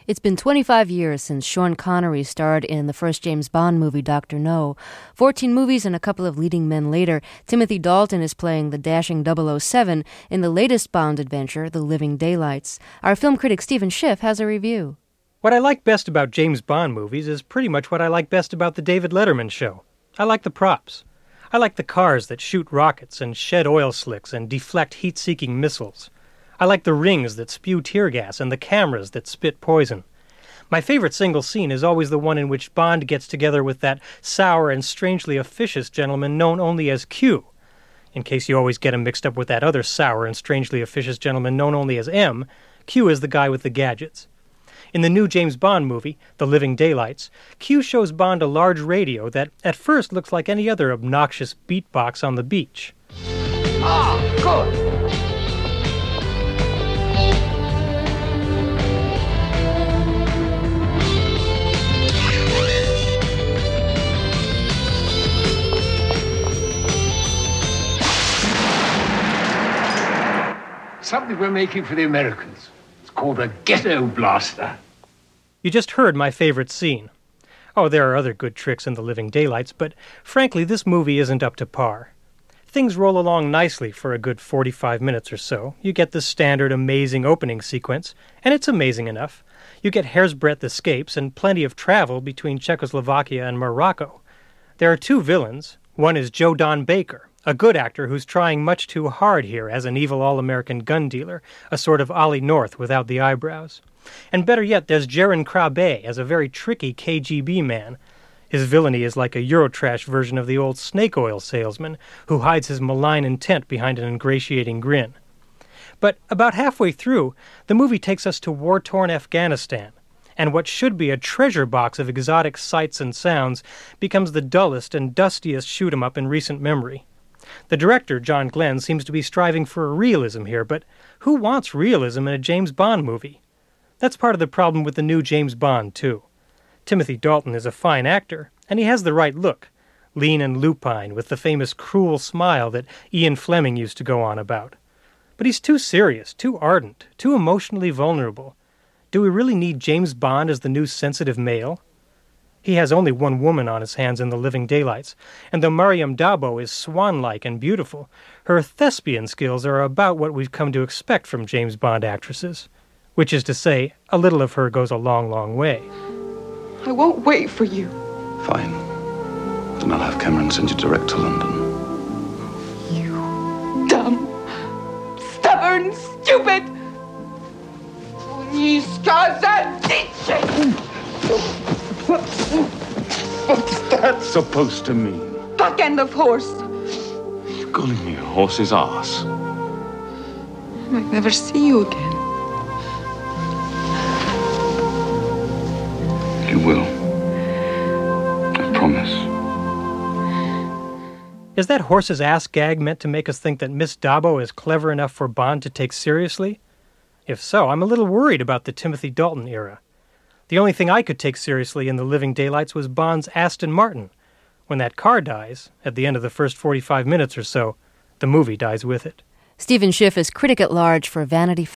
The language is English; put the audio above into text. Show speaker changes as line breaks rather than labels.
It's been 25 years since Sean Connery starred in the first James Bond movie, Dr. No. 14 movies and a couple of leading men later, Timothy Dalton is playing the dashing 007 in the latest Bond adventure, The Living Daylights. Our film critic Stephen Schiff has a review.
What I like best about James Bond movies is pretty much what I like best about the David Letterman show. I like the props. I like the cars that shoot rockets and shed oil slicks and deflect heat-seeking missiles. I like the rings that spew tear gas and the cameras that spit poison. My favorite single scene is always the one in which Bond gets together with that sour and strangely officious gentleman known only as Q. In case you always get him mixed up with that other sour and strangely officious gentleman known only as M, Q is the guy with the gadgets. In the new James Bond movie, The Living Daylights, Q shows Bond a large radio that at first looks like any other obnoxious beatbox on the beach.
Ah, good! Something we're making for the Americans. It's called a ghetto blaster.
You just heard my favorite scene. Oh, there are other good tricks in The Living Daylights, but frankly, this movie isn't up to par. Things roll along nicely for a good 45 minutes or so. You get the standard amazing opening sequence, and it's amazing enough. You get hair's-breadth escapes and plenty of travel between Czechoslovakia and Morocco. There are two villains. One is Joe Don Baker, a good actor who's trying much too hard here as an evil all-American gun dealer, a sort of Ollie North without the eyebrows. And better yet, there's Jeroen Krabbe as a very tricky KGB man. His villainy is like a Eurotrash version of the old snake oil salesman who hides his malign intent behind an ingratiating grin. But about halfway through, the movie takes us to war-torn Afghanistan, and what should be a treasure box of exotic sights and sounds becomes the dullest and dustiest shoot-'em-up in recent memory. The director, John Glenn, seems to be striving for realism here, but who wants realism in a James Bond movie? That's part of the problem with the new James Bond, too. Timothy Dalton is a fine actor, and he has the right look, lean and lupine, with the famous cruel smile that Ian Fleming used to go on about. But he's too serious, too ardent, too emotionally vulnerable. Do we really need James Bond as the new sensitive male? He has only one woman on his hands in The Living Daylights, and though Mariam Dabo is swan-like and beautiful, her thespian skills are about what we've come to expect from James Bond actresses. Which is to say, a little of her goes a long, long way.
I won't wait for you.
Fine. Then I'll have Cameron send you direct to London.
You dumb, stubborn, stupid...
What's that supposed to mean?
Fuck end of horse.
You're calling me a horse's ass.
I might never see you again.
You will. I promise.
Is that horse's ass gag meant to make us think that Miss Dabo is clever enough for Bond to take seriously? If so, I'm a little worried about the Timothy Dalton era. The only thing I could take seriously in The Living Daylights was Bond's Aston Martin. When that car dies, at the end of the first 45 minutes or so, the movie dies with it.
Stephen Schiff is critic at large for Vanity